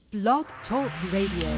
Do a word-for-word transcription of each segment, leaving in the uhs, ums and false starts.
Blog Talk Radio.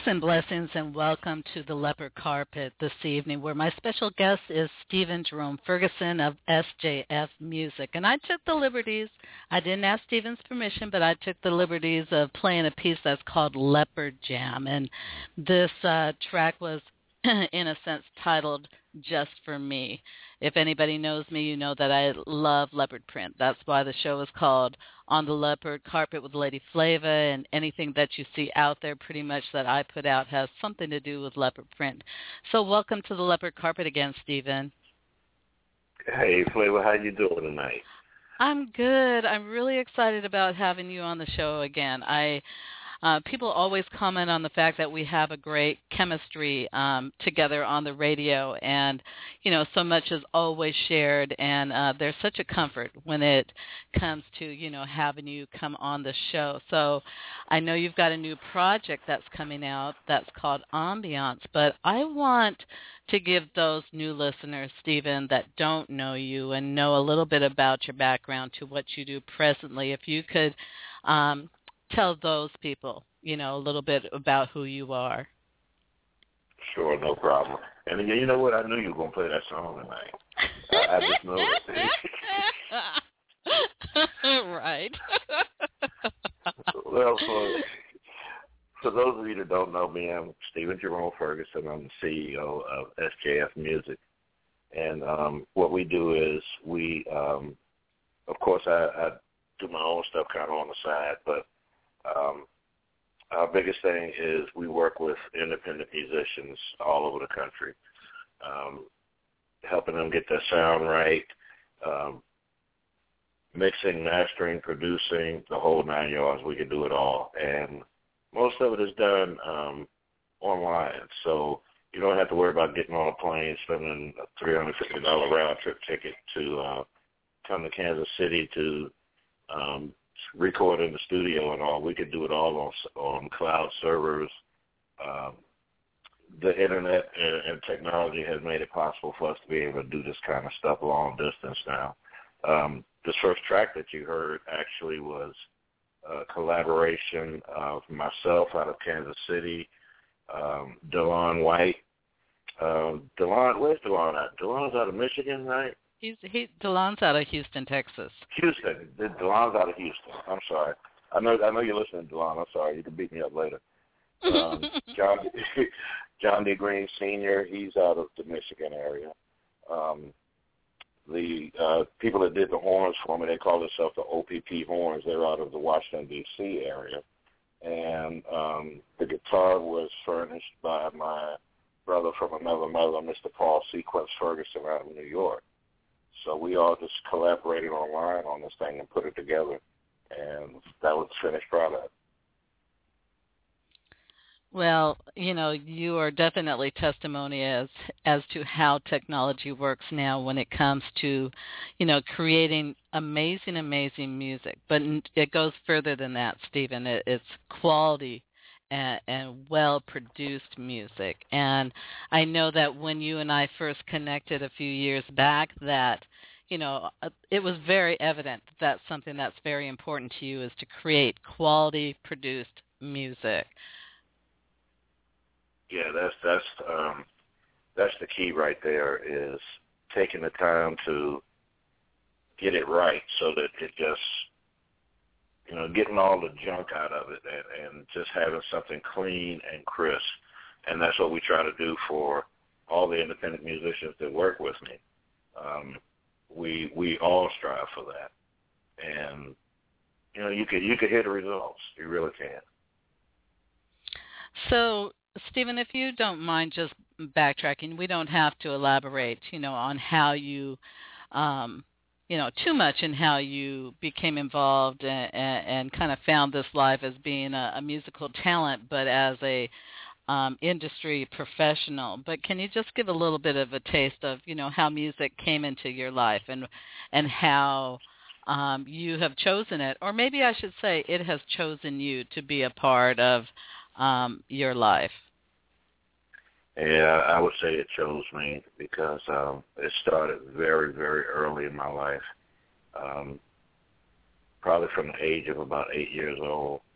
and blessings, and welcome to the Leopard Carpet this evening, where my special guest is Stephen Jerome Ferguson of S J F Music. And I took the liberties, I didn't ask Stephen's permission, but I took the liberties of playing a piece that's called Leopard Jam. And this uh, track was, in a sense, titled Just for Me. If anybody knows me, you know that I love leopard print. That's why the show is called On the Leopard Carpet with Lady Flava, and anything that you see out there pretty much that I put out has something to do with leopard print. So welcome to the Leopard Carpet again, Stephen. Hey, Flava, how you doing tonight? I'm good. I'm really excited about having you on the show again. I Uh, people always comment on the fact that we have a great chemistry um, together on the radio, and, you know, so much is always shared, and uh, there's such a comfort when it comes to, you know, having you come on the show. So I know you've got a new project that's coming out that's called Ambiance, but I want to give those new listeners, Stephen, that don't know you and know a little bit about your background to what you do presently, if you could um, tell those people, you know, a little bit about who you are. Sure, no problem. And you know what? I knew you were going to play that song tonight. I, I just know it. Right. Well, for, for those of you that don't know me, I'm Stephen Jerome Ferguson. I'm the C E O of S J F Music. And um, what we do is we, um, of course, I, I do my own stuff kind of on the side, but Um, our biggest thing is we work with independent musicians all over the country, um, helping them get their sound right, um, mixing, mastering, producing, the whole nine yards. We can do it all. And most of it is done um, online, so you don't have to worry about getting on a plane, spending a three hundred fifty dollars round-trip ticket to uh, come to Kansas City to um, record in the studio and all. We could do it all on on cloud servers. Um, the internet and, and technology has made it possible for us to be able to do this kind of stuff long distance now. Um, this first track that you heard actually was a collaboration of myself out of Kansas City, um, DeLon White. Um, DeLon, where's DeLon at? DeLon's out of Michigan, right? He's he DeLon's out of Houston, Texas. Houston. DeLon's out of Houston. I'm sorry. I know I know you're listening, DeLon. I'm sorry. You can beat me up later. Um, John John D. Green Senior, he's out of the Michigan area. Um, the uh, people that did the horns for me, they call themselves the O P P Horns. They're out of the Washington, D C area. And um, the guitar was furnished by my brother from another mother, Mister Paul Sequence Ferguson out of New York. So we all just collaborated online on this thing and put it together, and that was the finished product. Well, you know, you are definitely testimony as as to how technology works now when it comes to, you know, creating amazing, amazing music. But it goes further than that, Stephen. It, it's quality and, and well-produced music. And I know that when you and I first connected a few years back that, you know, it was very evident that that's something that's very important to you is to create quality-produced music. Yeah, that's that's um, that's the key right there, is taking the time to get it right so that it just, you know, getting all the junk out of it and, and just having something clean and crisp. And that's what we try to do for all the independent musicians that work with me. Um, we we all strive for that. And, you know, you could, you could hear the results. You really can. So, Stephen, if you don't mind just backtracking, we don't have to elaborate, you know, on how you, um, you know, too much in how you became involved and, and, and kind of found this life as being a, a musical talent, but as a um, industry professional. But can you just give a little bit of a taste of, you know, how music came into your life and and how um, you have chosen it, or maybe I should say it has chosen you to be a part of um, your life? Yeah, I would say it chose me because um, it started very, very early in my life, um, probably from the age of about eight years old.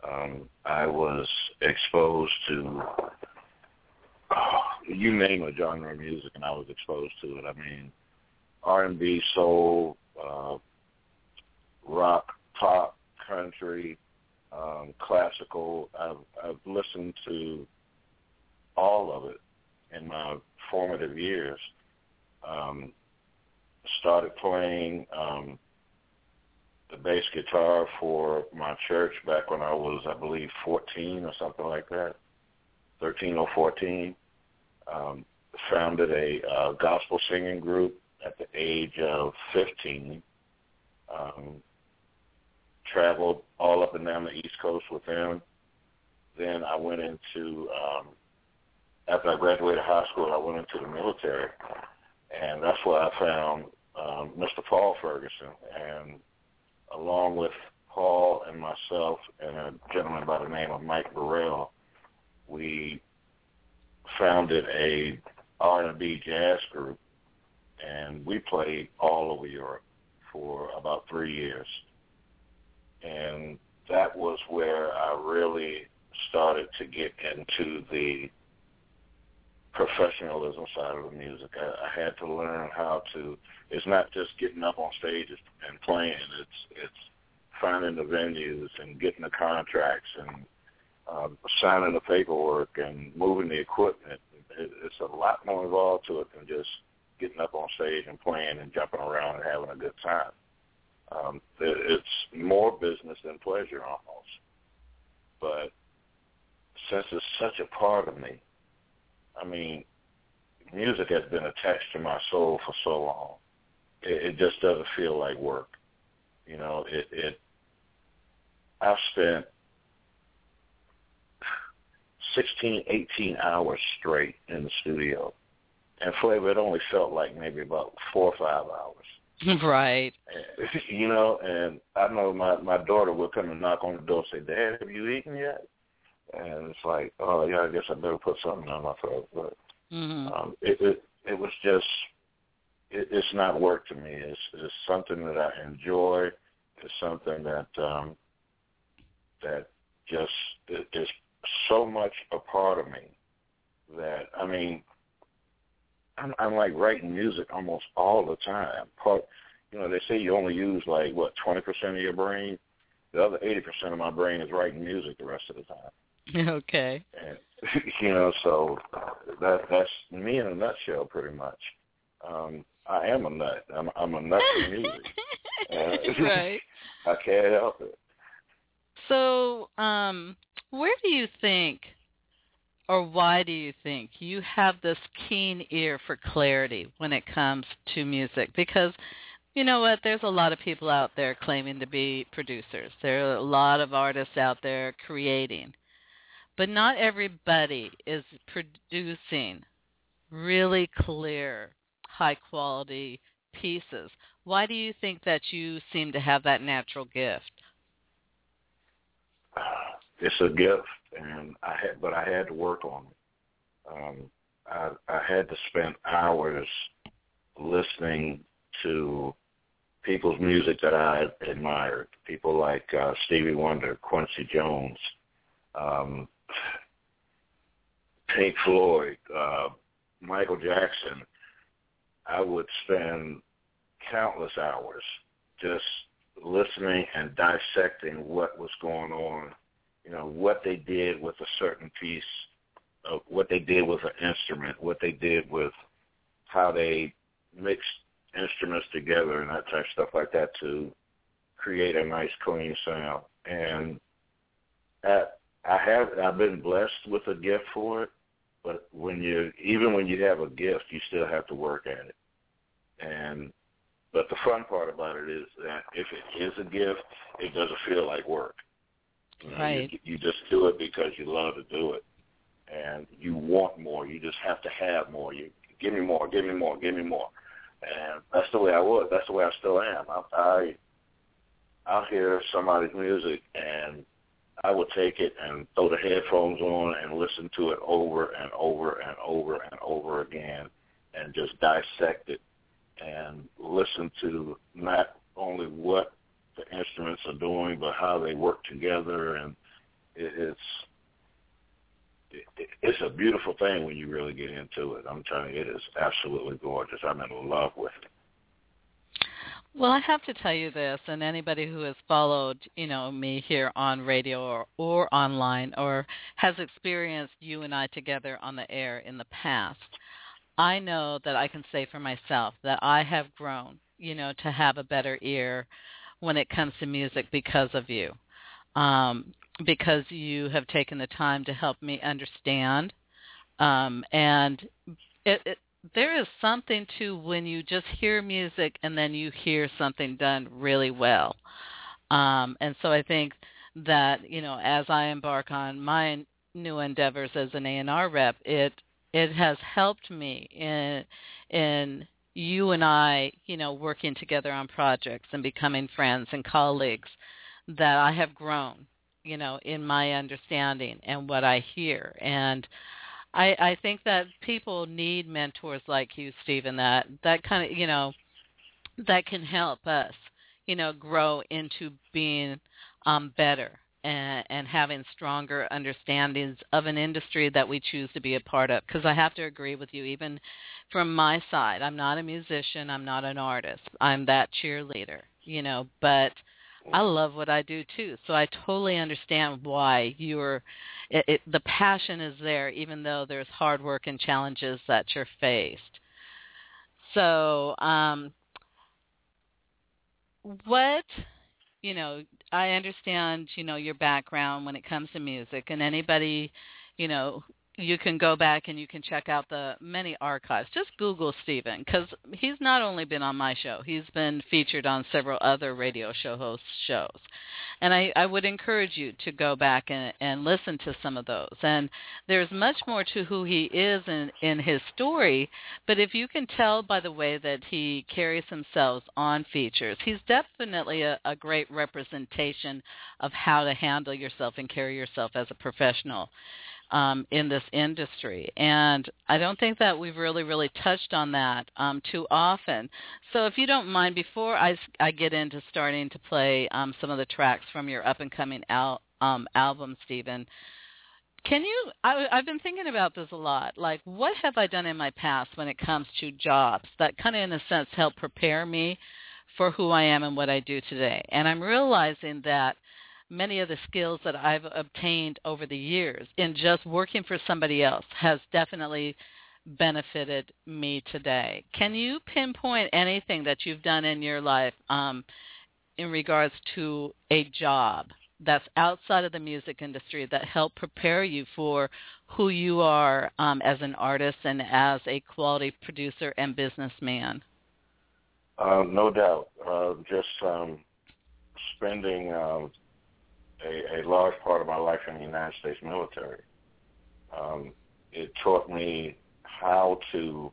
Um, I was exposed to, oh, you name a genre of music, and I was exposed to it. I mean, R and B, soul, uh, rock, pop, country, um, classical. I've, I've listened to all of it in my formative years. Um, started playing um, the bass guitar for my church back when I was, I believe, fourteen or something like that, thirteen or fourteen. Um, founded a uh, gospel singing group at the age of fifteen. Um, traveled all up and down the East Coast with them. Then I went into, um, after I graduated high school, I went into the military. And that's where I found um, Mister Paul Ferguson. And along with Paul and myself and a gentleman by the name of Mike Burrell, we founded a R and B jazz group, and we played all over Europe for about three years. And that was where I really started to get into the professionalism side of the music. I, I had to learn how to, it's not just getting up on stage and playing, it's it's finding the venues and getting the contracts and um, signing the paperwork and moving the equipment. It, it's a lot more involved to it than just getting up on stage and playing and jumping around and having a good time. Um, it, it's more business than pleasure almost. But since it's such a part of me, I mean, music has been attached to my soul for so long. It, it just doesn't feel like work. You know, it, it I've spent sixteen, eighteen hours straight in the studio. And Flavor, it only felt like maybe about four or five hours. Right. And, you know, and I know my, my daughter would come and knock on the door and say, Dad, have you eaten yet? And it's like, oh, yeah, I guess I better put something on my throat. But mm-hmm. um, it, it it was just, it, it's not work to me. It's, it's something that I enjoy. It's something that um, that just it, is so much a part of me that, I mean, I'm, I'm like writing music almost all the time. Part, you know, they say you only use like, what, twenty percent of your brain? The other eighty percent of my brain is writing music the rest of the time. Okay. And, you know, so that that's me in a nutshell, pretty much. Um, I am a nut. I'm, I'm a nut for music. And right. I can't help it. So, um, where do you think, or why do you think you have this keen ear for clarity when it comes to music? Because you know what? There's a lot of people out there claiming to be producers. There are a lot of artists out there creating. But not everybody is producing really clear, high-quality pieces. Why do you think that you seem to have that natural gift? It's a gift, and I had, but I had to work on it. Um, I, I had to spend hours listening to people's music that I admired, people like uh, Stevie Wonder, Quincy Jones, um, Pink Floyd, uh, Michael Jackson. I would spend countless hours just listening and dissecting what was going on, you know, what they did with a certain piece, of what they did with an instrument, what they did with how they mixed instruments together and that type of stuff like that to create a nice, clean sound. And at, I have, I've been blessed with a gift for it, but when you, even when you have a gift, you still have to work at it. And but the fun part about it is that if it is a gift, it doesn't feel like work. You know, right. You, you just do it because you love to do it, and you want more. You just have to have more. You give me more, give me more, give me more. And that's the way I was. That's the way I still am. I, I I'll hear somebody's music, and I would take it and throw the headphones on and listen to it over and over and over and over again, and just dissect it and listen to not only what the instruments are doing, but how they work together and it, it's it, it's a beautiful thing when you really get into it. I'm telling you, it is absolutely gorgeous. I'm in love with it. Well, I have to tell you this, and anybody who has followed, you know, me here on radio or, or online or has experienced you and I together on the air in the past, I know that I can say for myself that I have grown, you know, to have a better ear when it comes to music because of you, um, because you have taken the time to help me understand, um, and it, it there is something to when you just hear music and then you hear something done really well. Um, and so I think that, you know, as I embark on my new endeavors as an A and R rep, it it has helped me in in you and I, you know, working together on projects and becoming friends and colleagues, that I have grown, you know, in my understanding and what I hear. And I, I think that people need mentors like you, Stephen, that, that kind of, you know, that can help us, you know, grow into being um, better and, and having stronger understandings of an industry that we choose to be a part of. Because I have to agree with you, even from my side, I'm not a musician, I'm not an artist, I'm that cheerleader, you know, but I love what I do too, so I totally understand why you're. It, it, the passion is there, even though there's hard work and challenges that you're faced. So, um, what you know, I understand, you know, your background when it comes to music, and anybody, you know, you can go back and you can check out the many archives. Just Google Stephen, because he's not only been on my show, he's been featured on several other radio show host shows. And I, I would encourage you to go back and, and listen to some of those. And there's much more to who he is in, in his story, but if you can tell by the way that he carries himself on features, he's definitely a, a great representation of how to handle yourself and carry yourself as a professional Um, in this industry. And I don't think that we've really, really touched on that um, too often. So if you don't mind, before I, I get into starting to play um, some of the tracks from your up-and-coming al- um, album, Stephen, can you, I, I've been thinking about this a lot, like what have I done in my past when it comes to jobs that kind of in a sense help prepare me for who I am and what I do today? And I'm realizing that many of the skills that I've obtained over the years in just working for somebody else has definitely benefited me today. Can you pinpoint anything that you've done in your life um, in regards to a job that's outside of the music industry that helped prepare you for who you are um, as an artist and as a quality producer and businessman? Uh, no doubt. Uh, just um, spending um, A, a large part of my life in the United States military. Um, it taught me how to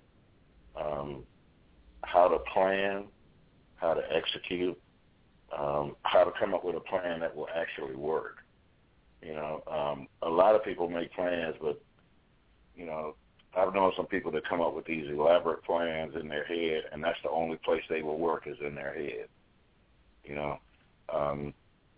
um, how to plan, how to execute, um, how to come up with a plan that will actually work. You know, um, a lot of people make plans, but you know, I've known some people that come up with these elaborate plans in their head, and that's the only place they will work is in their head. You know. Um,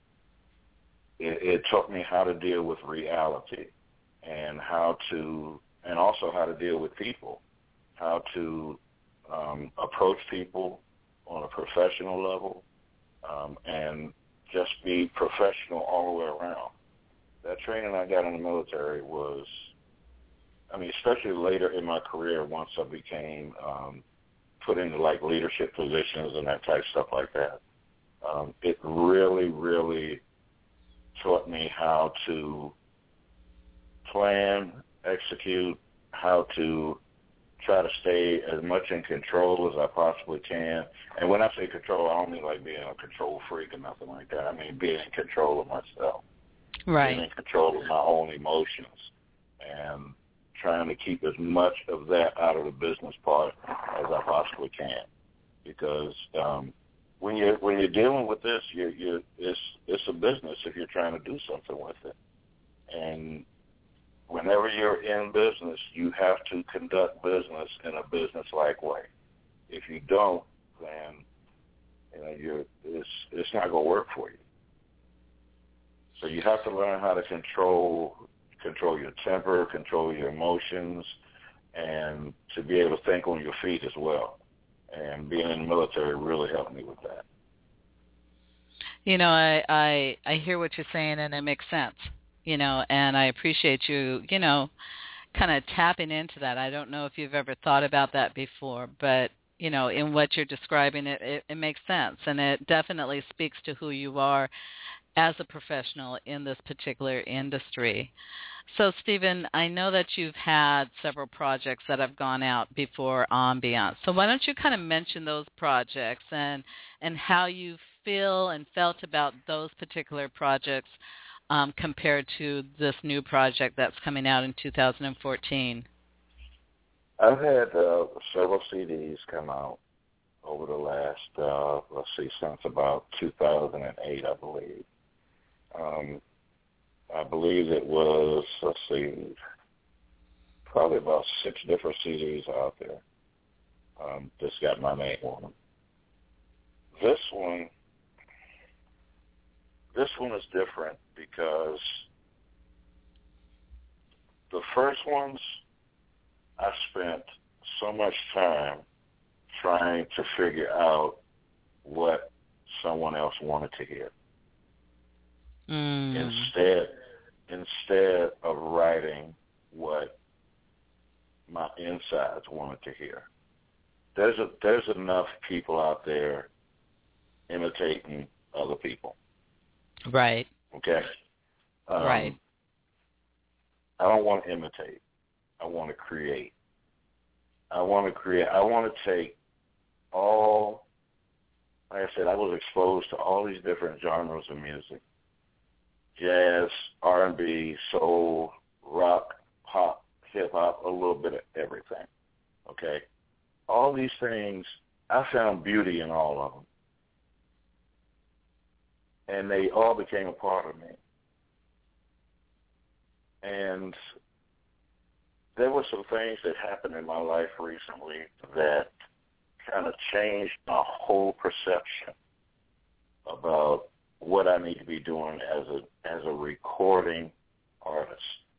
It, it taught me how to deal with reality and how to, and also how to deal with people, how to um, approach people on a professional level um, and just be professional all the way around. That training I got in the military was, I mean, especially later in my career once I became um, put into like leadership positions and that type of stuff like that. Um, it really, really taught me how to plan, execute, how to try to stay as much in control as I possibly can. And when I say control, I don't mean like being a control freak or nothing like that. I mean being in control of myself. Right. Being in control of my own emotions and trying to keep as much of that out of the business part as I possibly can. Because um, when you're when you're dealing with this, you you it's it's a business if you're trying to do something with it. And whenever you're in business, you have to conduct business in a business-like way. If you don't, then you know you're it's it's not going to work for you. So you have to learn how to control control your temper, control your emotions, and to be able to think on your feet as well. And being in the military really helped me with that. You know, I, I I hear what you're saying, and it makes sense. You know, and I appreciate you, you know, kind of tapping into that. I don't know if you've ever thought about that before, but, you know, in what you're describing, it, it, it makes sense. And it definitely speaks to who you are as a professional in this particular industry. So, Stephen, I know that you've had several projects that have gone out before Ambiance. So why don't you kind of mention those projects and, and how you feel and felt about those particular projects um, compared to this new project that's coming out in two thousand fourteen? I've had uh, several C Ds come out over the last, uh, let's see, since about two thousand eight, I believe. Um, I believe it was, let's see, probably about six different C Ds out there um, that's got my name on them. This one, this one is different because the first ones, I spent so much time trying to figure out what someone else wanted to hear. Mm. Instead, instead of writing what my insides wanted to hear. There's a, there's enough people out there imitating other people. Right. Okay? Um, right. I don't want to imitate. I want to create. I want to create. I want to take all, like I said, I was exposed to all these different genres of music. Jazz, R and B, soul, rock, pop, hip-hop, a little bit of everything, okay? All these things, I found beauty in all of them. And they all became a part of me. And there were some things that happened in my life recently that kind of changed my whole perception about what I need to be doing as a as a recording artist.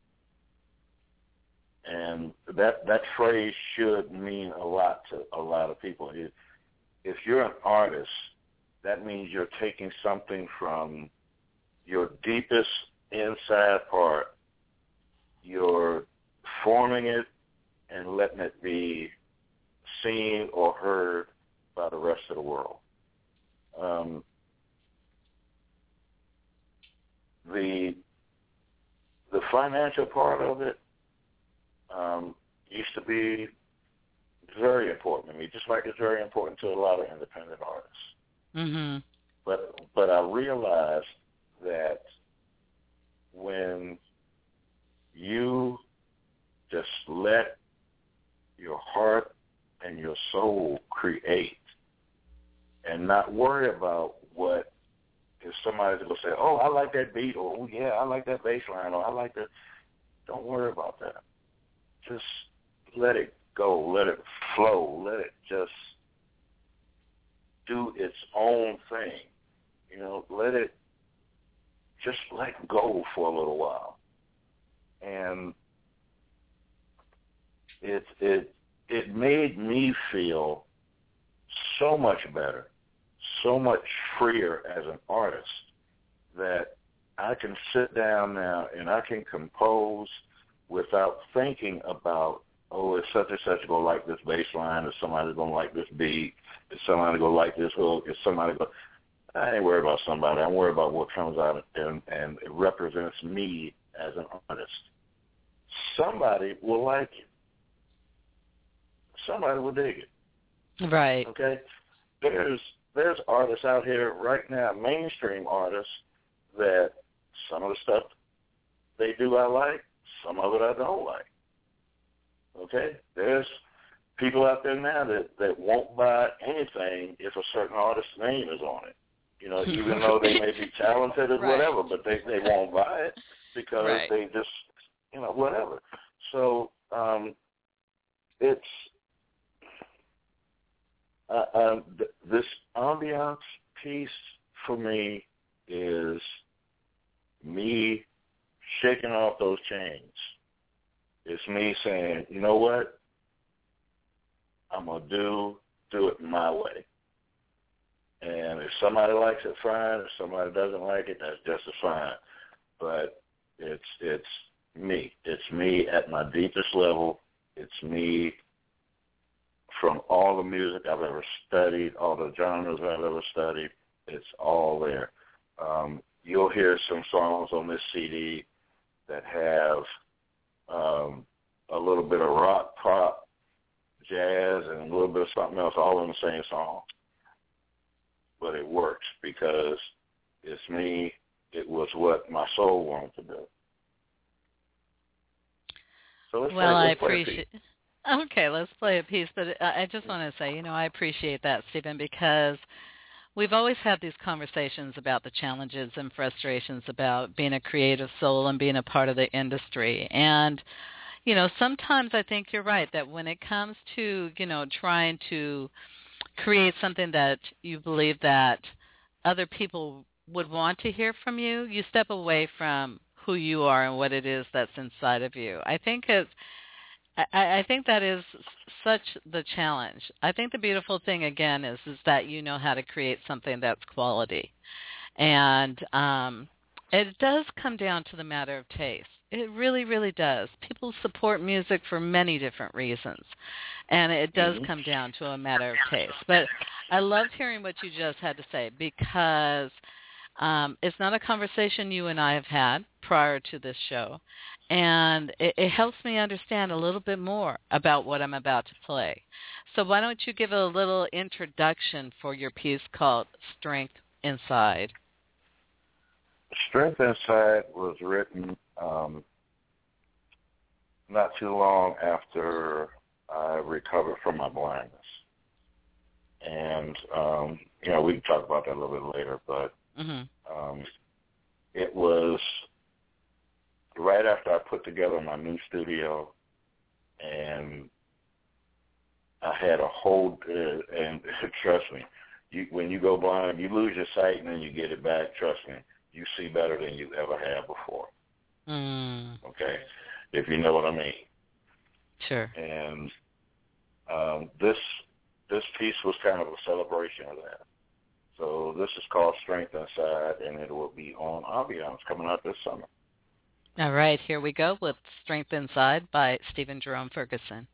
And that that phrase should mean a lot to a lot of people. If, if you're an artist, that means you're taking something from your deepest inside part, you're forming it and letting it be seen or heard by the rest of the world. Um, the the financial part of it um, used to be very important to me, just like it's very important to a lot of independent artists. Mm-hmm. But but I realized that when you just let your heart and your soul create and not worry about what if somebody's going to say, oh, I like that beat, or oh, yeah, I like that bass line, or I like that. Don't worry about that. Just let it go. Let it flow. Let it just do its own thing. You know, let it just let go for a little while. And it it it made me feel so much better, so much freer as an artist that I can sit down now and I can compose without thinking about, oh, is such and such going to like this bass line, is somebody going to like this beat, is somebody going to like this hook, is somebody going to... I ain't worried about somebody. I'm worried about what comes out and, and it represents me as an artist. Somebody will like it. Somebody will dig it. Right. Okay? There's there's artists out here right now, mainstream artists, that some of the stuff they do I like, some of it I don't like. Okay? There's people out there now that, that won't buy anything if a certain artist's name is on it. You know, even though they may be talented or right. whatever, but they, they won't buy it because right. they just, you know, whatever. So um, it's, uh, um, th- this ambiance piece for me is me shaking off those chains. It's me saying, you know what? I'm going to do, do it my way. And if somebody likes it, fine. If somebody doesn't like it, that's just as fine. But it's it's me. It's me at my deepest level. It's me from all the music I've ever studied, all the genres I've ever studied. It's all there. Um, you'll hear some songs on this C D that have um, a little bit of rock, pop, jazz, and a little bit of something else all in the same song. But it works because it's me. It was what my soul wanted to do. So let's well, play, I let's play appreciate. Okay, let's play a piece. But I just want to say, you know, I appreciate that, Stephen, because we've always had these conversations about the challenges and frustrations about being a creative soul and being a part of the industry. And, you know, sometimes I think you're right that when it comes to, you know, trying to create something that you believe that other people would want to hear from you, you step away from who you are and what it is that's inside of you. I think it's, I, I think that is such the challenge. I think the beautiful thing, again, is is that you know how to create something that's quality. And um, it does come down to the matter of taste. It really, really does. People support music for many different reasons, and it does come down to a matter of taste. But I loved hearing what you just had to say because um, it's not a conversation you and I have had prior to this show, and it, it helps me understand a little bit more about what I'm about to play. So why don't you give a little introduction for your piece called Strength Inside? Strength Inside was written um, not too long after I recovered from my blindness. And, um, you know, we can talk about that a little bit later, but mm-hmm. um, it was right after I put together my new studio, and I had a whole, uh, and trust me, you, when you go blind, you lose your sight and then you get it back, trust me. You see better than you ever have before. Mm. Okay, if you know what I mean. Sure. And um, this this piece was kind of a celebration of that. So this is called Strength Inside, and it will be on Ambiance coming out this summer. All right, here we go with Strength Inside by Stephen Jerome Ferguson.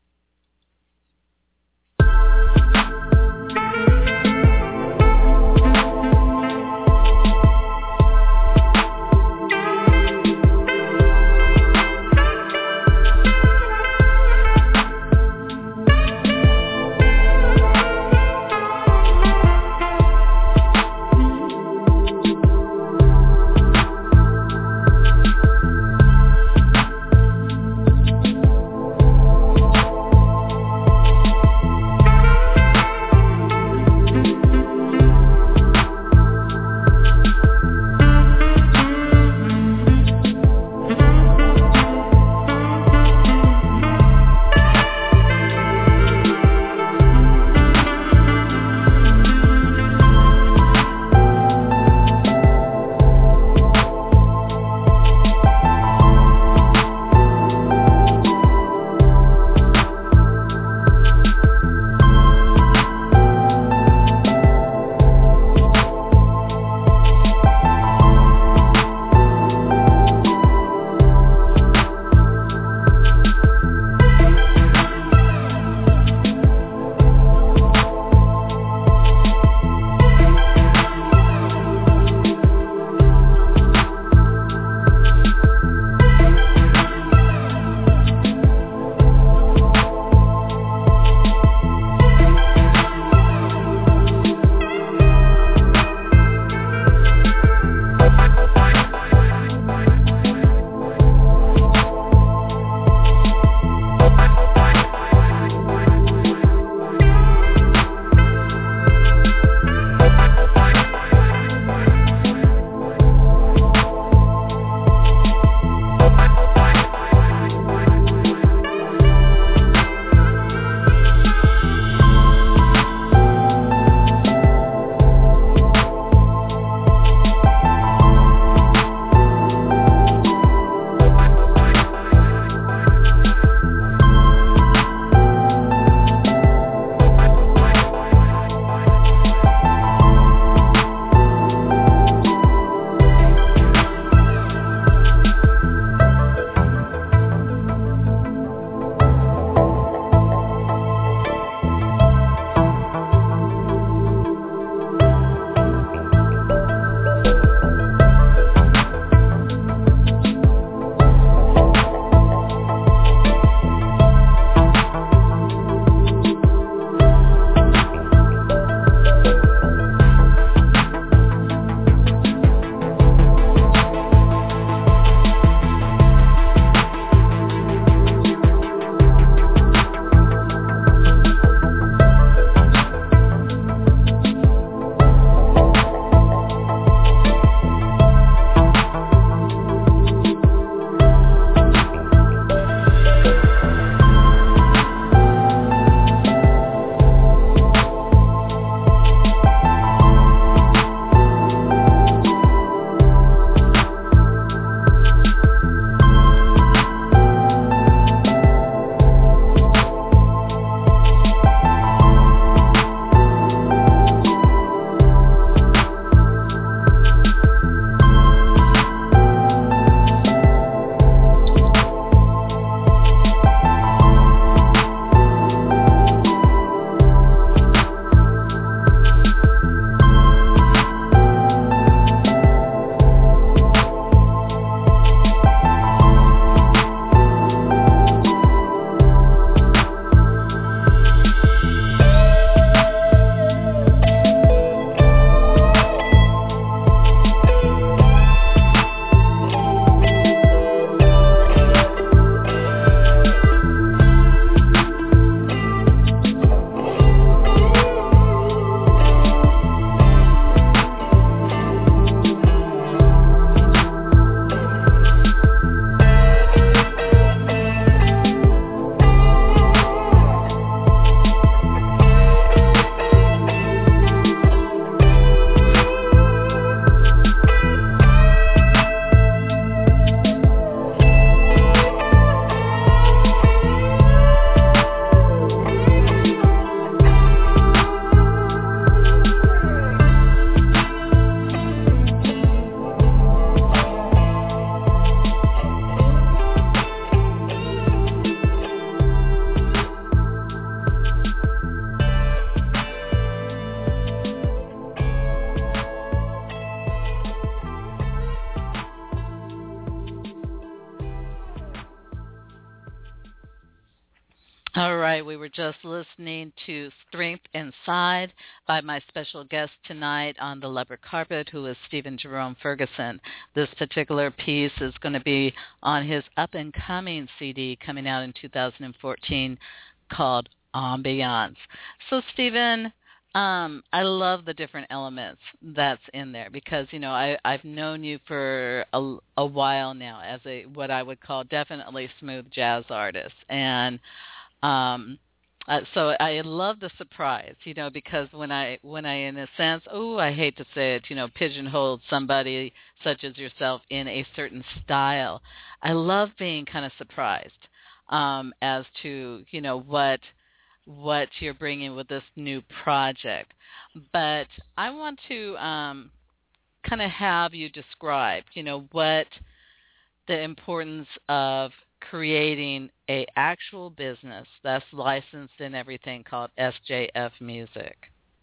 All right, we were just listening to Strength Inside by my special guest tonight on the Leopard Carpet, who is Stephen Jerome Ferguson. This particular piece is going to be on his up-and-coming C D coming out in two thousand fourteen called Ambiance. So, Stephen, um, I love the different elements that's in there because, you know, I, I've known you for a, a while now as a what I would call definitely smooth jazz artist. And Um, uh, so I love the surprise, you know, because when I, when I, in a sense, oh, I hate to say it, you know, pigeonholed somebody such as yourself in a certain style. I love being kind of surprised um, as to, you know, what what you're bringing with this new project. But I want to um, kind of have you describe, you know, what the importance of creating a actual business that's licensed and everything called S J F Music.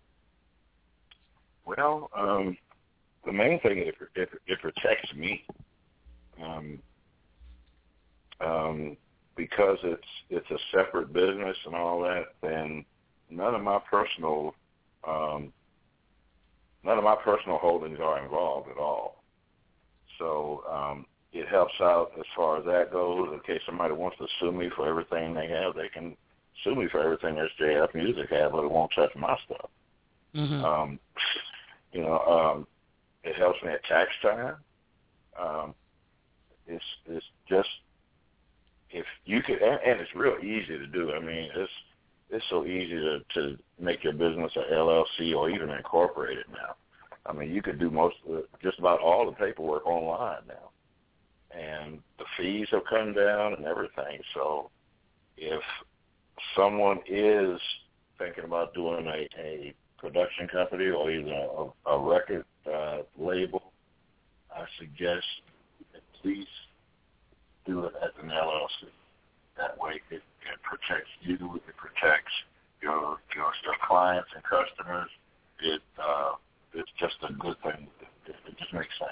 Well, um, the main thing is it, it, it protects me, um, um, because it's it's a separate business and all that. Then none of my personal um, none of my personal holdings are involved at all. So um, it helps out as far as that goes. In case somebody wants to sue me for everything they have, they can sue me for everything S J F Music has, but it won't touch my stuff. Mm-hmm. Um, you know, um, it helps me at tax time. Um, it's it's just if you could, and, and it's real easy to do. I mean, it's it's so easy to, to make your business a L L C or even incorporate it now. I mean, you could do most of the, just about all the paperwork online now. And the fees have come down and everything. So if someone is thinking about doing a, a production company or even a, a record uh, label, I suggest at least do it as an L L C. That way it, it protects you, it protects your your clients and customers. It uh, it's just a good thing. It, it just makes sense.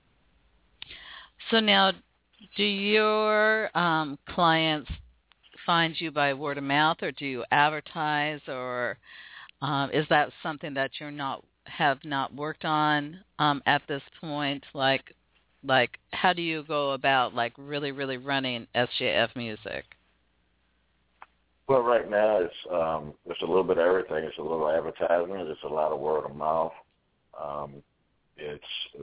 So now, do your um, clients find you by word of mouth, or do you advertise, or um, is that something that you're not have not worked on um, at this point? Like, like how do you go about like really, really running S J F Music? Well, right now it's um, it's a little bit of everything. It's a little advertisement. It's a lot of word of mouth. Um, it's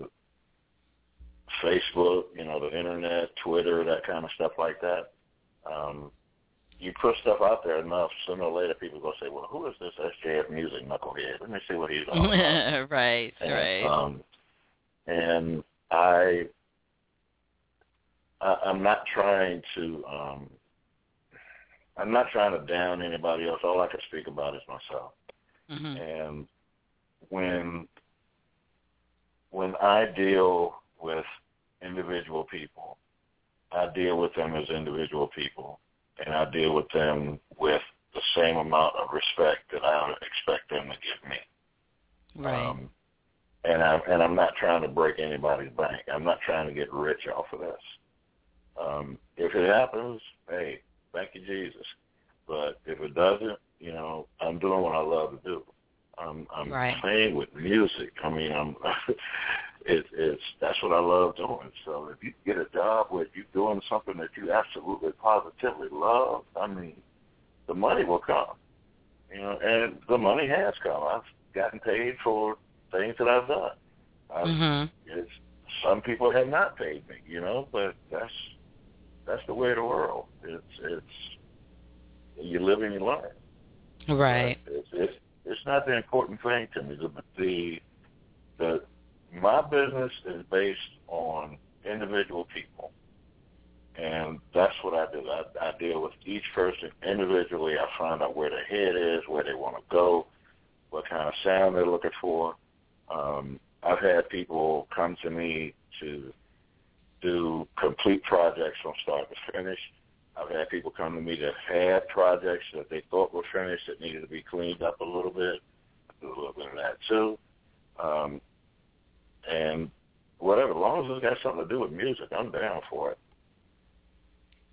Facebook, you know, the internet, Twitter, that kind of stuff like that. Um, you put stuff out there enough, sooner or later people go say, well, who is this S J F Music knucklehead? Let me see what he's all about. right, and, right. Um, and I, I, I'm not trying to, um, I'm not trying to down anybody else. All I can speak about is myself. Mm-hmm. And when when I deal with individual people, I deal with them as individual people, and I deal with them with the same amount of respect that I expect them to give me. Right. Um, and I'm and I'm not trying to break anybody's bank. I'm not trying to get rich off of this. Um, if it happens, hey, thank you, Jesus. But if it doesn't, you know, I'm doing what I love to do. I'm, I'm right. playing with music. I mean, I'm. it, it's that's what I love doing. So if you get a job where you're doing something that you absolutely positively love, I mean, the money will come. You know, and the money has come. I've gotten paid for things that I've done. I've, mm-hmm. it's, some people have not paid me, you know, but that's that's the way of the world. It's it's you live and you learn. Right. But it's, it's it's not the important thing to me. The the, the my business is based on individual people, and that's what I do. I, I deal with each person individually. I find out where their head is, where they want to go, what kind of sound they're looking for. Um, I've had people come to me to do complete projects from start to finish. I've had people come to me that had projects that they thought were finished that needed to be cleaned up a little bit. I do a little bit of that too. Um, and whatever, as long as it's got something to do with music, I'm down for it.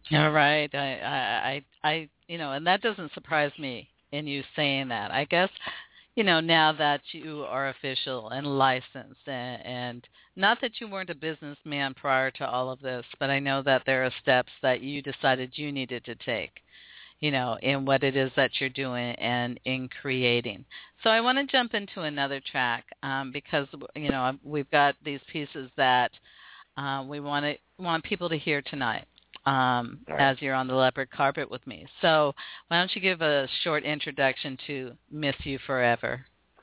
All right. I, I, I, I, you know, and that doesn't surprise me in you saying that. I guess, you know, now that you are official and licensed, and, and not that you weren't a businessman prior to all of this, but I know that there are steps that you decided you needed to take, you know, in what it is that you're doing and in creating. So I want to jump into another track um, because, you know, we've got these pieces that uh, we want to want people to hear tonight. Um, Right. as you're on the leopard carpet with me. So why don't you give a short introduction to Miss You Forever?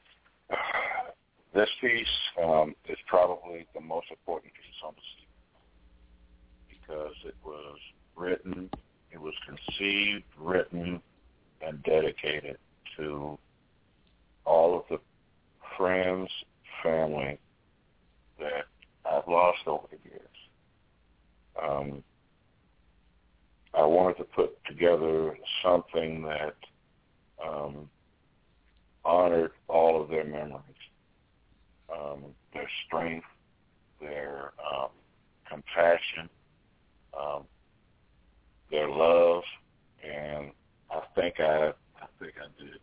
This piece um, is probably the most important piece on the C D because it was written, it was conceived, written, and dedicated to all of the friends, family that I've lost over the years. Um, I wanted to put together something that um, honored all of their memories, um, their strength, their um, compassion, um, their love, and I think I, I think I did.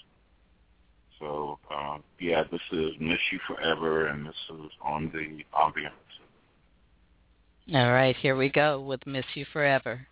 So um, yeah, this is Miss You Forever, and this is on the Ambiance. All right, here we go with Miss You Forever.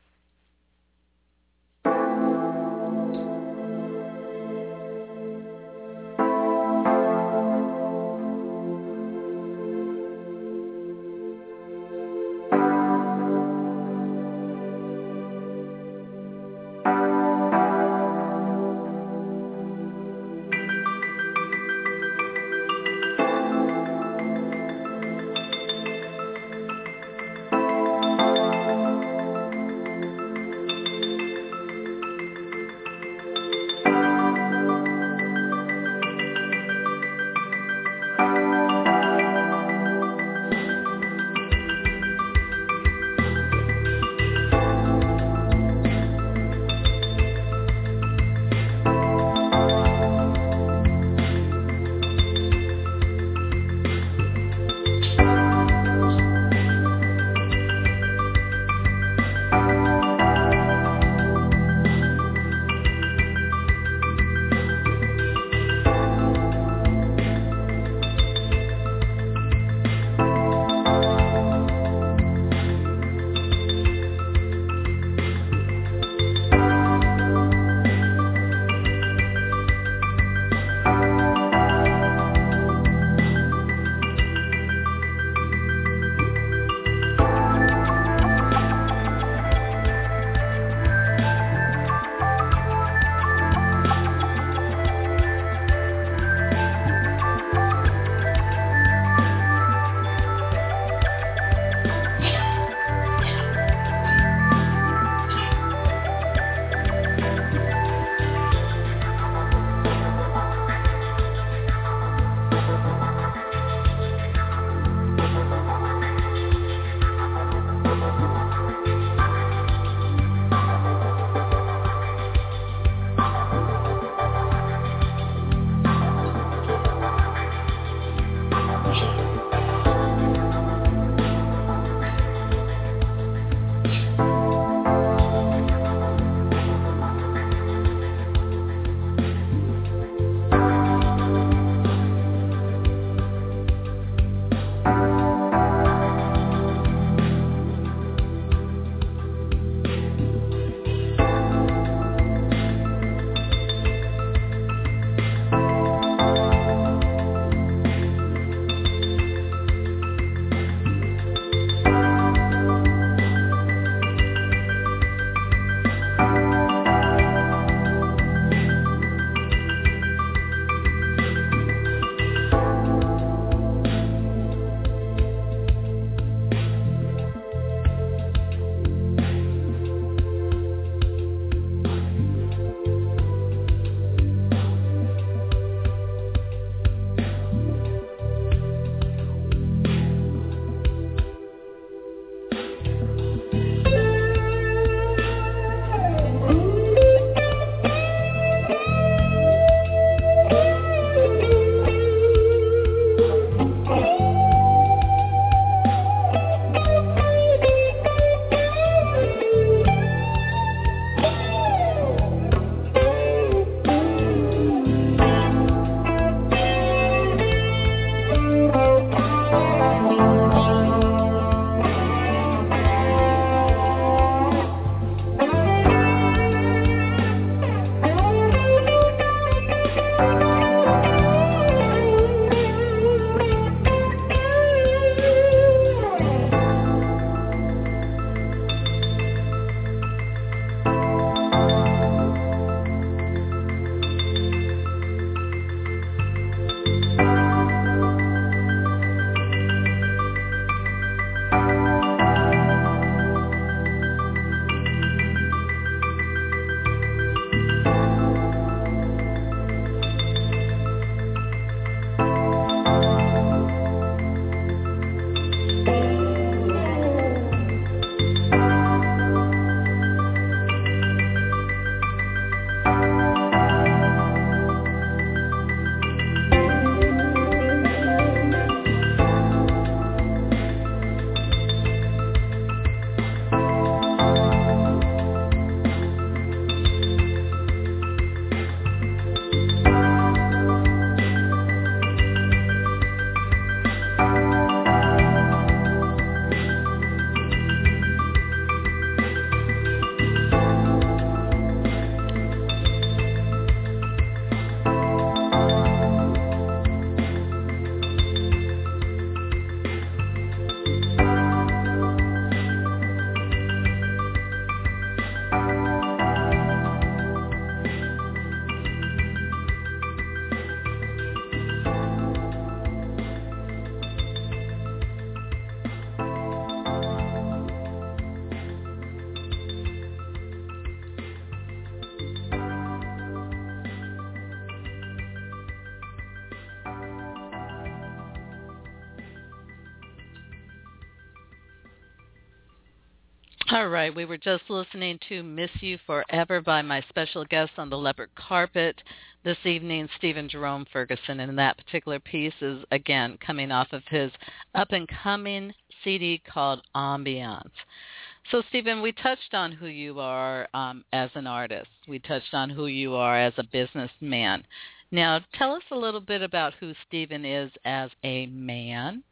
All right, we were just listening to Miss You Forever by my special guest on the Leopard Carpet this evening, Stephen Jerome Ferguson, and that particular piece is, again, coming off of his up-and-coming C D called Ambiance. So, Stephen, we touched on who you are um, as an artist. We touched on who you are as a businessman. Now, tell us a little bit about who Stephen is as a man,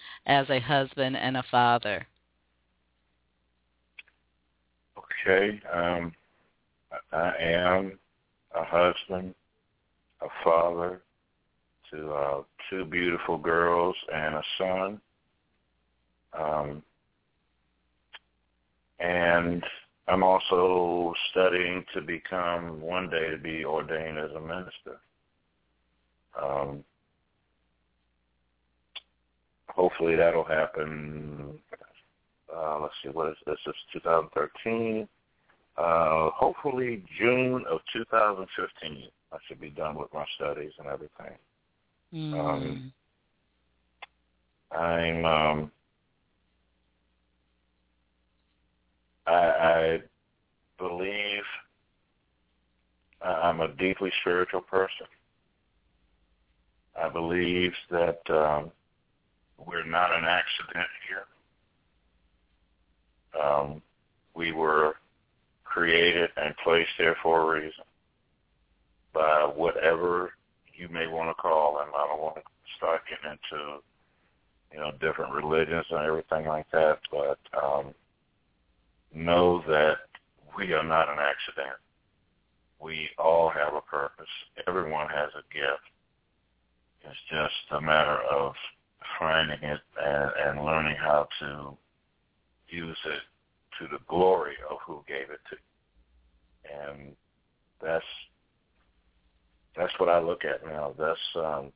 as a husband, and a father. Okay, um, I am a husband, a father to uh, two beautiful girls and a son. Um, and I'm also studying to become, one day to be ordained as a minister. Um, hopefully that'll happen. Uh, let's see, what is this? This is two thousand thirteen. Uh, hopefully June of two thousand fifteen, I should be done with my studies and everything. Mm. Um, I'm, um, I, I believe I'm a deeply spiritual person. I believe that um, we're not an accident here. Um, we were created and placed there for a reason by whatever you may want to call them. I don't want to start getting into, you know, different religions and everything like that, but um, know that we are not an accident. We all have a purpose. Everyone has a gift. It's just a matter of finding it and, and learning how to use it to the glory of who gave it to you. And that's that's what I look at now. That's um,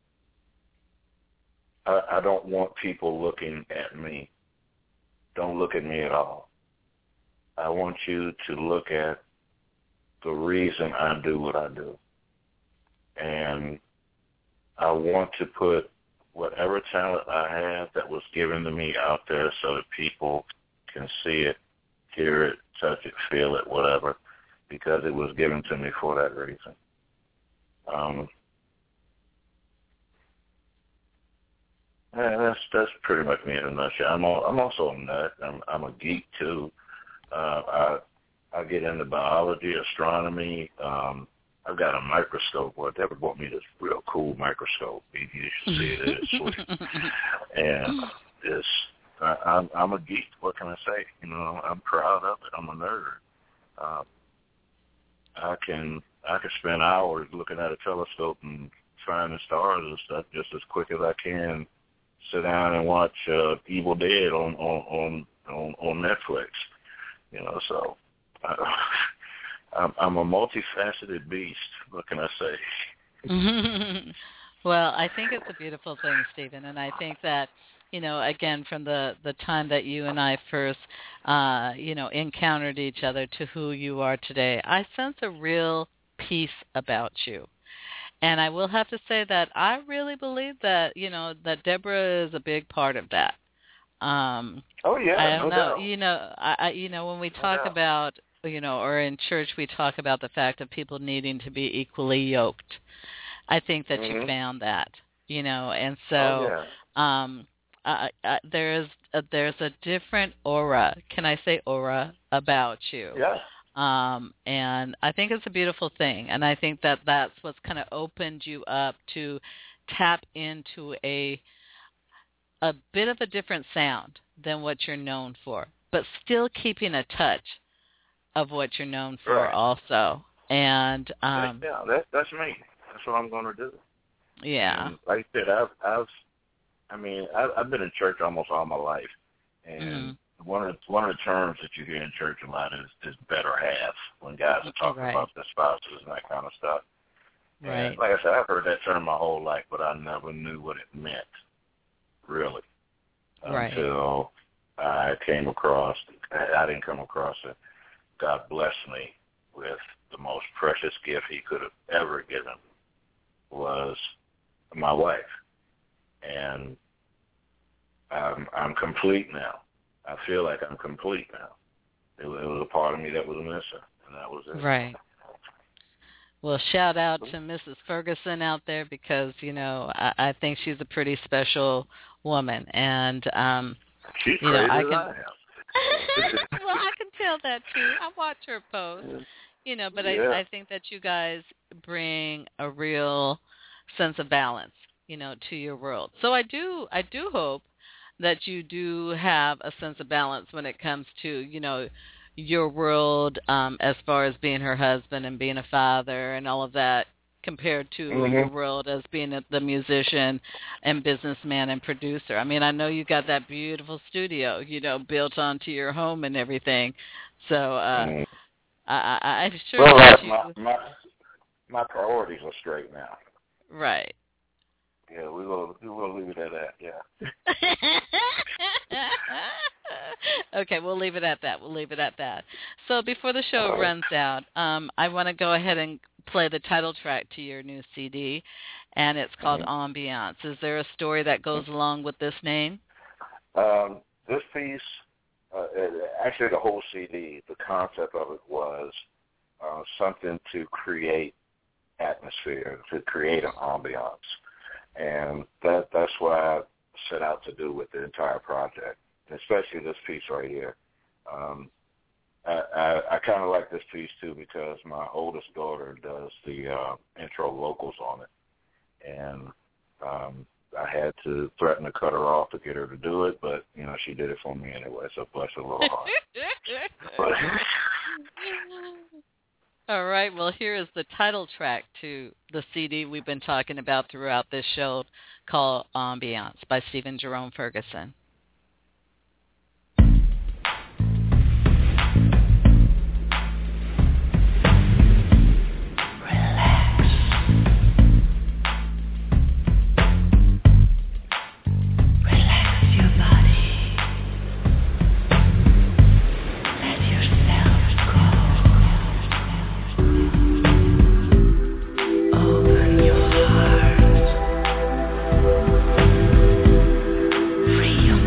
I, I don't want people looking at me. Don't look at me at all. I want you to look at the reason I do what I do. And I want to put whatever talent I have that was given to me out there so that people can see it, hear it, touch it, feel it, whatever, because it was given to me for that reason. Um, yeah, that's that's pretty much me in a nutshell. I'm all, I'm also a nut. I'm I'm a geek too. Uh, I I get into biology, astronomy. Um, I've got a microscope. Well, they ever bought me this real cool microscope. You should see it. It's sweet. And it's, I, I'm, I'm a geek. What can I say? You know, I'm proud of it. I'm a nerd. Uh, I can I can spend hours looking at a telescope and finding stars and stuff just as quick as I can sit down and watch uh, Evil Dead on on, on on on Netflix. You know, so uh, I'm, I'm a multifaceted beast. What can I say? Well, I think it's a beautiful thing, Stephen, and I think that, you know, again, from the, the time that you and I first, uh, you know, encountered each other to who you are today, I sense a real peace about you. And I will have to say that I really believe that, you know, that Deborah is a big part of that. Um, oh yeah, I don't no know. doubt. You know, I, I you know when we talk no about, you know, or in church we talk about the fact of people needing to be equally yoked. I think that mm-hmm. you found that, you know, and so oh, yeah. um, uh, uh, there's a, there's a different aura. Can I say aura about you? Yeah. Um, and I think it's a beautiful thing, and I think that that's what's kind of opened you up to tap into a a bit of a different sound than what you're known for, but still keeping a touch of what you're known for right. also. And um, yeah, that, that's me. That's what I'm going to do. Yeah. And like I said, I've, I've, I mean, I've, I've been in church almost all my life, and mm. one of the, one of the terms that you hear in church a lot is, is better half when guys are talking right. about their spouses and that kind of stuff. Right. And like I said, I've heard that term my whole life, but I never knew what it meant, really, right. until I came across. I didn't come across it. God blessed me with the most precious gift He could have ever given, was my wife, and I'm, I'm complete now. I feel like I'm complete now. It, it was a part of me that was missing, and that was it. Right. Well, shout out to Missus Ferguson out there, because, you know, I, I think she's a pretty special woman, and um, she's you know, crazy I as can. I am. Well, I can tell that too. I watch her post, you know, but yeah. I, I think that you guys bring a real sense of balance, you know, to your world. So I do, I do hope that you do have a sense of balance when it comes to, you know, your world um, as far as being her husband and being a father and all of that, compared to mm-hmm. your world as being a, the musician and businessman and producer. I mean, I know you got that beautiful studio, you know, built onto your home and everything. So uh, mm. I, I, I'm sure well, that you... My, my, my priorities are straight now. Right. Yeah, we will we will leave it at that, yeah. Okay, we'll leave it at that. We'll leave it at that. So before the show runs out, um, I want to go ahead and play the title track to your new C D, and it's called mm-hmm. Ambiance. Is there a story that goes along with this name? Um, this piece, uh, actually the whole C D, the concept of it was uh, something to create atmosphere, to create an ambiance. And that that's what I set out to do with the entire project, especially this piece right here. Um, I, I, I kind of like this piece, too, because my oldest daughter does the uh, intro vocals on it. And um, I had to threaten to cut her off to get her to do it, but, you know, she did it for me anyway, so bless her little heart. but, All right, well, here is the title track to the C D we've been talking about throughout this show, called Ambiance by Stephen Jerome Ferguson. Free your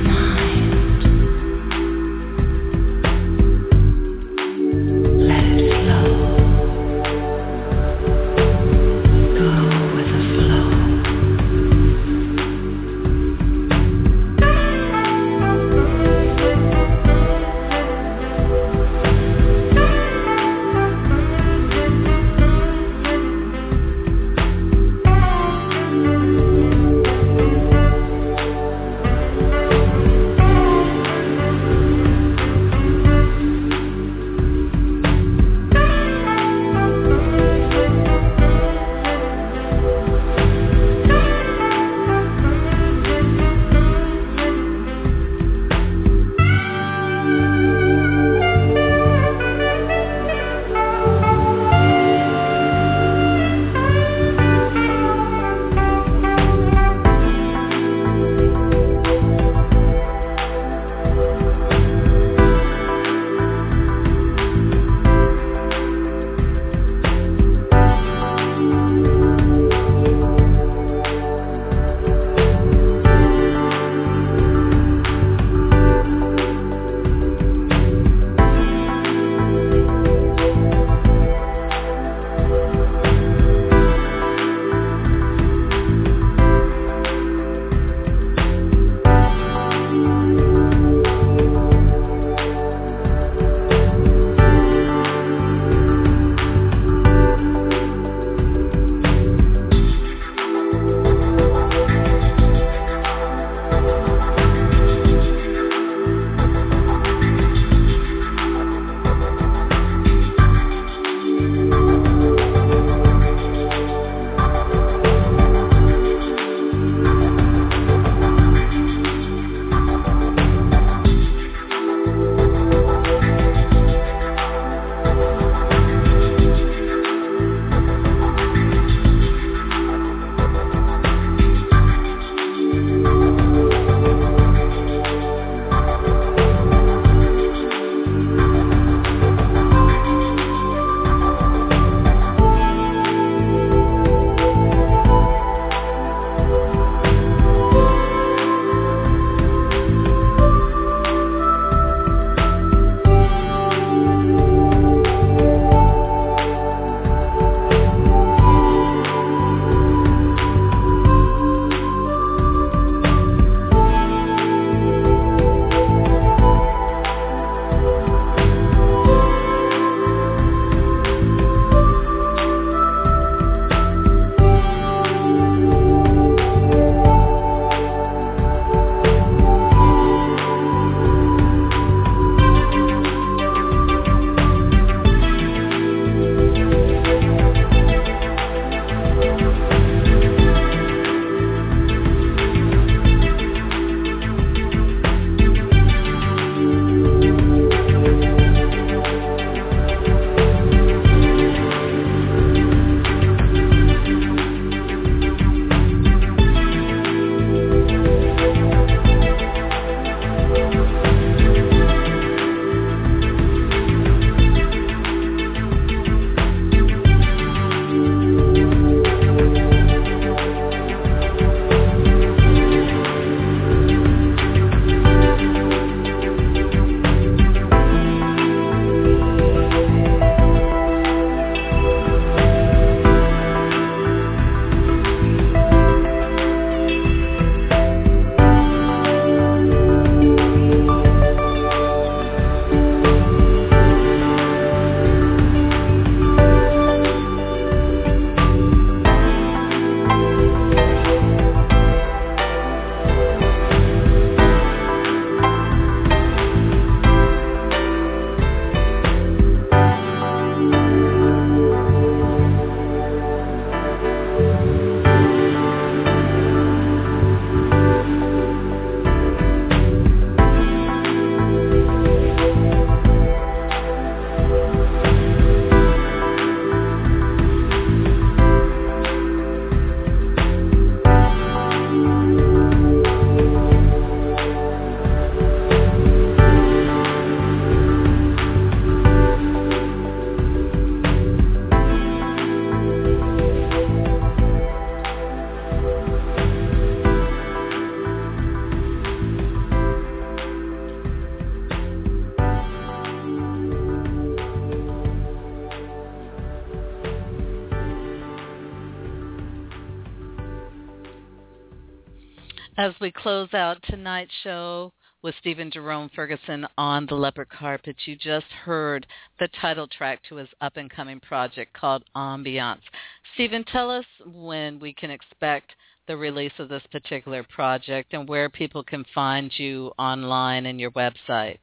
As we close out tonight's show with Stephen Jerome Ferguson on the Leopard Carpet, you just heard the title track to his up-and-coming project called Ambiance. Stephen, tell us when we can expect the release of this particular project and where people can find you online and your website.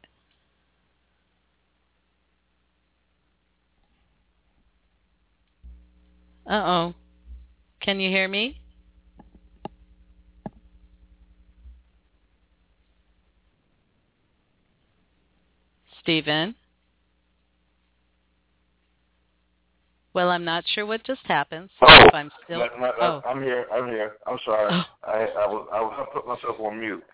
Uh-oh. Can you hear me? Stephen? Well, I'm not sure what just happened. So oh, if I'm still, my, my, oh. I'm here. I'm here. I'm sorry. Oh. I, I was I was I put myself on mute.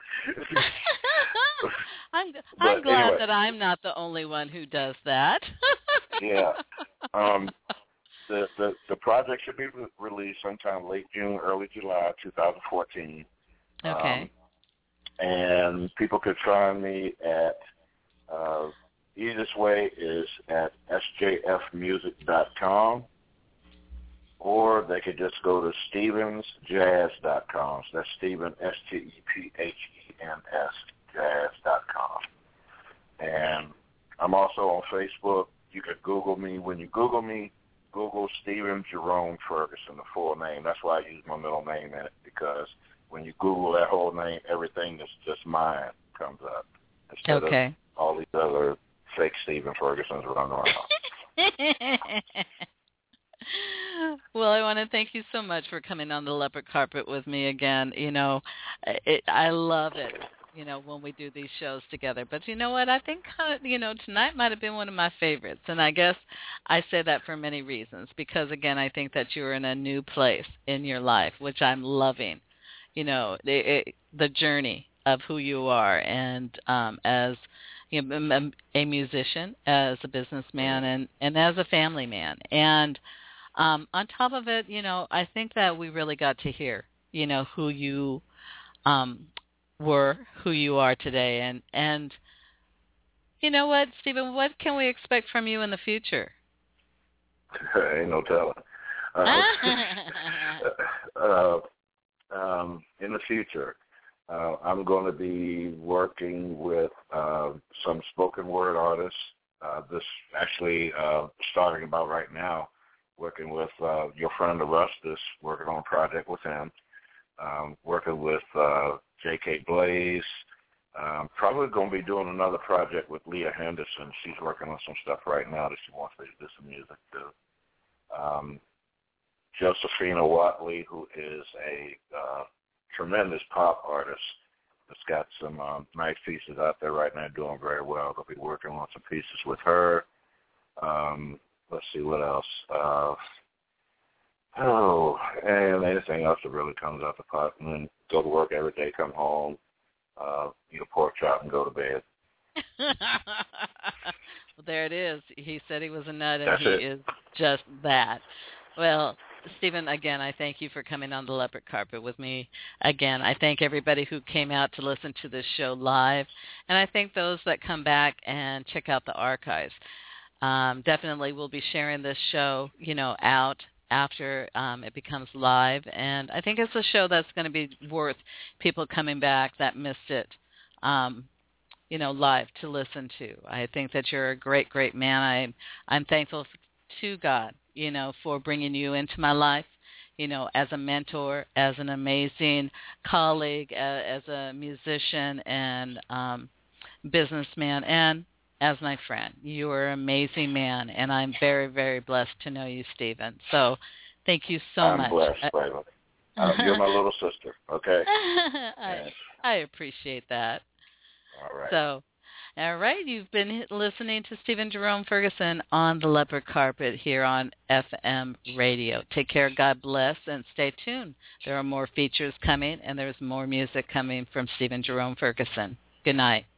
I'm I'm But glad anyway. that I'm not the only one who does that. Yeah. Um, the, the the project should be re- released sometime late June, early July, twenty fourteen. Okay. Um, and people could find me at. Uh, easiest way is at s j f music dot com, or they could just go to stevens jazz dot com. So that's Stephen, S T E P H E N S, jazz dot com. And I'm also on Facebook. You could Google me. When you Google me, Google Stephen Jerome Ferguson, the full name. That's why I use my middle name in it, because when you Google that whole name, everything that's just mine comes up. Instead Okay. of all these other fake Stephen Fergusons running around. Well, I want to thank you so much for coming on the Leopard Carpet with me again. You know, it, I love it, you know, when we do these shows together. But you know what? I think, uh, you know, tonight might have been one of my favorites. And I guess I say that for many reasons. Because, again, I think that you're in a new place in your life, which I'm loving. You know, it, it, the journey of who you are, and um, as you know, a musician, as a businessman, and, and as a family man. And um, on top of it, you know, I think that we really got to hear, you know, who you um, were, who you are today. And, and you know what, Stephen, what can we expect from you in the future? Ain't no telling. Uh, uh, um, in the future, Uh, I'm going to be working with uh, some spoken word artists. Uh, this actually uh, starting about right now, working with uh, your friend Arustus, working on a project with him, um, working with uh, J K Blaze. Um, probably going to be doing another project with Leah Henderson. She's working on some stuff right now that she wants me to do some music to. Um, Josephina Watley, who is a uh, tremendous pop artist that's got some um, nice pieces out there right now, doing very well. I'll be working on some pieces with her. Um, let's see what else. Uh, oh, and anything else that really comes out the pot. And then go to work every day, come home, uh, eat a pork chop, and go to bed. Well, there it is. He said he was a nut, and That's he it. is just that. Well, Stephen, again, I thank you for coming on the Leopard Carpet with me. Again, I thank everybody who came out to listen to this show live, and I thank those that come back and check out the archives. Um, definitely, we'll be sharing this show, you know, out after um, it becomes live, and I think it's a show that's going to be worth people coming back that missed it, um, you know, live to listen to. I think that you're a great, great man. I'm, I'm thankful to God, you know, for bringing you into my life, you know, as a mentor, as an amazing colleague, uh, as a musician and um, businessman, and as my friend. You are an amazing man, and I'm very, very blessed to know you, Stephen. So thank you so I'm much. I'm blessed, baby. Um, you're my little sister, okay? I, I appreciate that. All right. So, all right, you've been listening to Stephen Jerome Ferguson on the Leopard Carpet here on F M Radio. Take care, God bless, and stay tuned. There are more features coming, and there's more music coming from Stephen Jerome Ferguson. Good night.